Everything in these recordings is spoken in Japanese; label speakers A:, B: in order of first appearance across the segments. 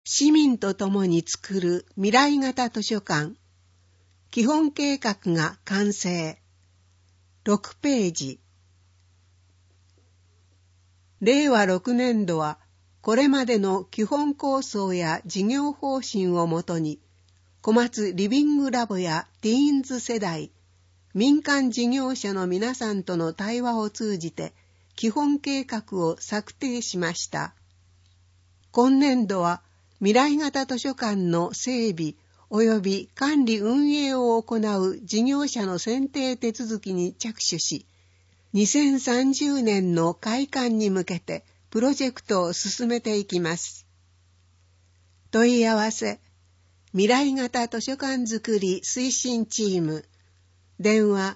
A: 市民と共に作る未来型図書館。基本計画が完成。6ページ。令和6年度は、これまでの基本構想や事業方針をもとに、小松リビングラボやティーンズ世代、民間事業者の皆さんとの対話を通じて、基本計画を策定しました。今年度は、未来型図書館の整備及び管理運営を行う事業者の選定手続きに着手し、2030年の開館に向けてプロジェクトを進めていきます。問い合わせ、未来型図書館づくり推進チーム、電話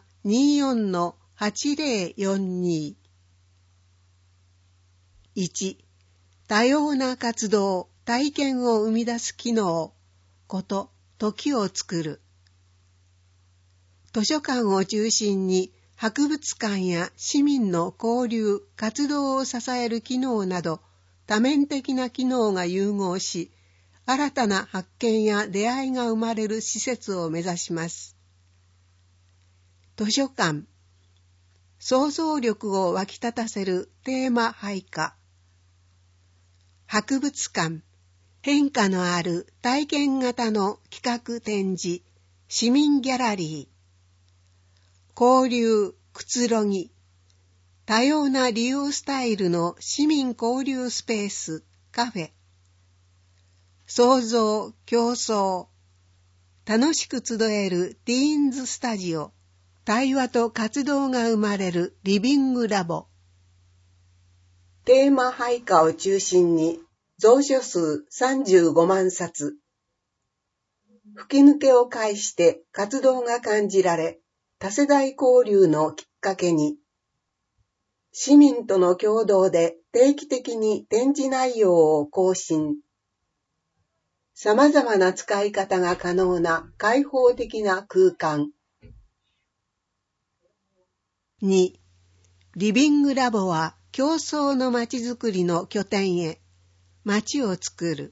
A: 24-8042。1、多様な活動、体験を生み出す機能、こと、時を作る。図書館を中心に博物館や市民の交流、活動を支える機能など多面的な機能が融合し、新たな発見や出会いが生まれる施設を目指します。図書館、想像力を湧き立たせるテーマ配下。博物館、変化のある体験型の企画展示、市民ギャラリー。交流、くつろぎ。多様な利用スタイルの市民交流スペース、カフェ。創造、競争。楽しく集えるティーンズスタジオ。対話と活動が生まれるリビングラボ。テーマ配下を中心に、蔵書数35万冊。吹き抜けを介して活動が感じられ、多世代交流のきっかけに、市民との共同で定期的に展示内容を更新。様々な使い方が可能な開放的な空間。2、リビングラボは共創のまちづくりの拠点へ。街を作る。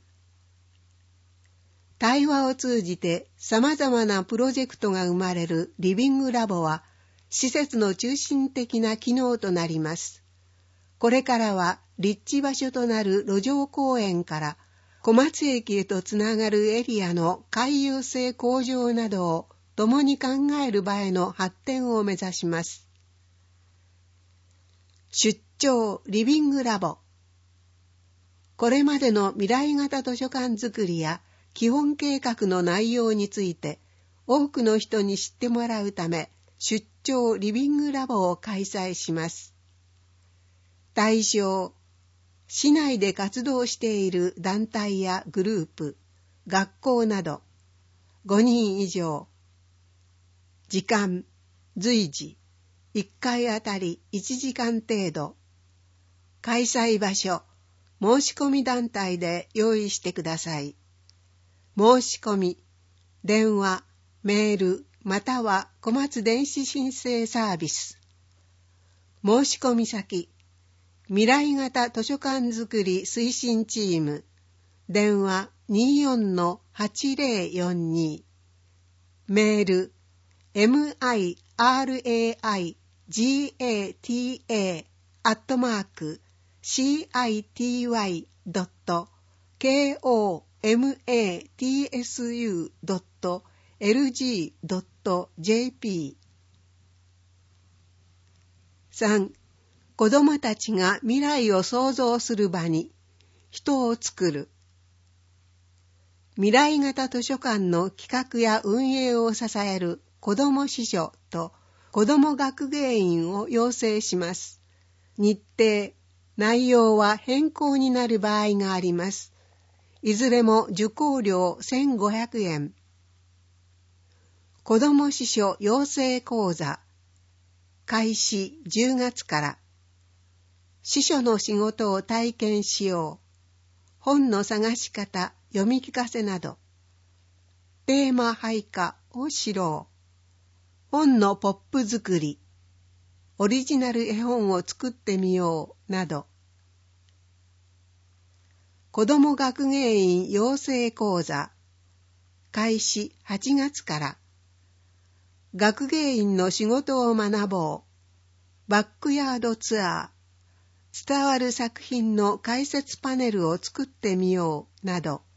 A: 対話を通じて様々なプロジェクトが生まれるリビングラボは、施設の中心的な機能となります。これからは立地場所となる路上公園から小松駅へとつながるエリアの回遊性向上などを共に考える場への発展を目指します。出張リビングラボ。これまでの未来型図書館づくりや基本計画の内容について多くの人に知ってもらうため、出張リビングラボを開催します。対象、市内で活動している団体やグループ、学校など、5人以上。時間、随時、1回あたり1時間程度。開催場所、申し込み団体で用意してください。申し込み、電話、メール、または小松電子申請サービス。申し込み先、未来型図書館づくり推進チーム。電話 24-8042。メール、miraiga@city.komatsu.lg.jp。 3. 子どもたちが未来を創造する場に人を作る。未来型図書館の企画や運営を支える子ども司書と子ども学芸員を養成します。日程、内容は変更になる場合があります。いずれも受講料1500円。子ども司書養成講座。開始10月から。司書の仕事を体験しよう。本の探し方、読み聞かせなど。テーマ配下を知ろう。本のポップ作り。オリジナル絵本を作ってみようなど。 子ども学芸員養成講座開始8月から学芸員の仕事を学ぼうバックヤードツアー伝わる作品の解説パネルを作ってみようなど